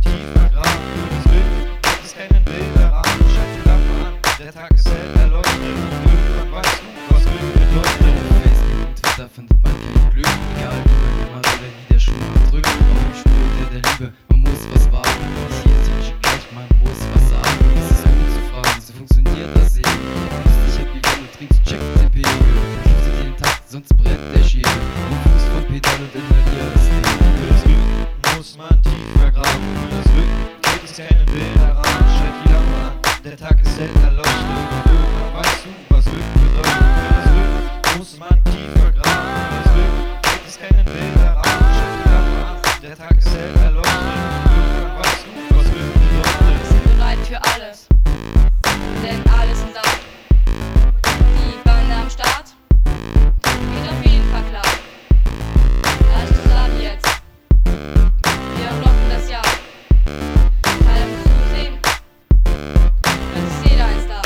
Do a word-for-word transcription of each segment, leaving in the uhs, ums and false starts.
tief vergraben. Für das Glück gibt es keinen Bilderrahmen. Schalt die Lampe an, der Tag ist hell erleuchtet. Und irgendwann weißt du, was Glück bedeutet. Auf Facebook und Twitter findet man kein Glück, egal wie man immer oder wie der Schuh mal drückt. Auf dem Spür der Liebe, man muss was wagen. Das hier ist nicht gleich, man muss was sagen. Es ist gut zu fragen, so funktioniert das eben. Du bist nicht happy, wenn du trinkst, check den Pegel. Schütze den Takt, sonst brennt der Schädel. Du Fuß vom Pedal und inhalier das Leben. Für das Glück muss man tief vergraben. Für das Glück gibt es keinen Bilderrahmen. Schalt die Lampe an, der Tag ist hell erleuchtet. Und irgendwann weißt du, was Glück bedeutet. Für das Glück muss man tief vergraben. Für das Glück gibt es keinen Bilderrahmen. Schalt die Lampe an, der Tag ist hell erleuchtet. Und irgendwann weißt du, was Glück bedeutet. Wir sind bereit für alles, denn alles sind da. Die Bande am Start, geht auf jeden Fall klar. Alles zusammen jetzt, wir rocken das Jahr. Keiner muss zusehen, es ist jeder ein Star.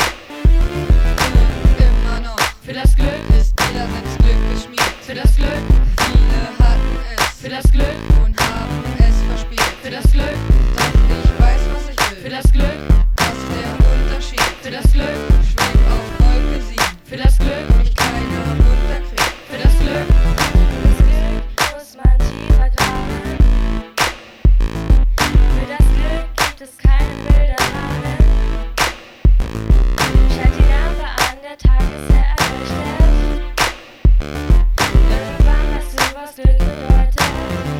Immer noch. Für das Glück Ist jeder selbst Glück geschmiedet. für das Glück, Viele hatten es für das Glück, und haben es verspielt. für das Glück, Doch ich weiß, was ich für will. das Glück, Das ist der Unterschied. für das Glück, Schweb auf Wolke sieben. für das Glück, Mich keiner runterkriegt. für das Glück. Das Glück muss man tiefer graben. Für das Glück gibt es keine Bilderrahmen. Schalt die Lampe an, der Tag ist hell erleuchtet. Irgendwann weißt du, was Glück bedeutet.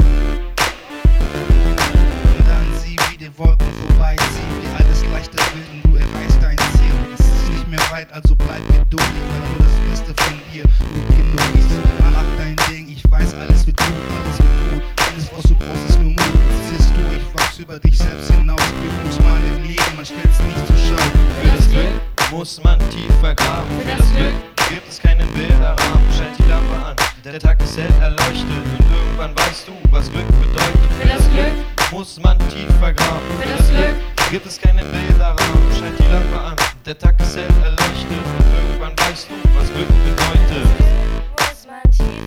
Und dann sieh, wie die Wolken vorbeiziehen, wie alles leichter wird und du erreichst dein Ziel. Es ist nicht mehr weit, also bleib geduldig, weil nur das Beste von dir gut genug ist. Mach dein Ding, ich weiß, alles wird gut, alles wird gut. Alles, was du brauchst, ist nur Mut. Siehst du, ich wachs über dich selbst hinaus. Glück muss man im Leben, man stellt's nicht zur Schau. Für das Glück muss man tief vergraben. Für das Glück gibt es keinen Bilderrahmen. Schalt die Lampe an, der Tag ist hell erleuchtet. Und irgendwann weißt du, was Glück bedeutet. Für das Glück muss man tief vergraben. Für das Glück gibt es keinen Bilderrahmen. Schalt die Lampe an, der Tag ist hell erleuchtet. Und irgendwann weißt du, was Glück bedeutet. Muss man tief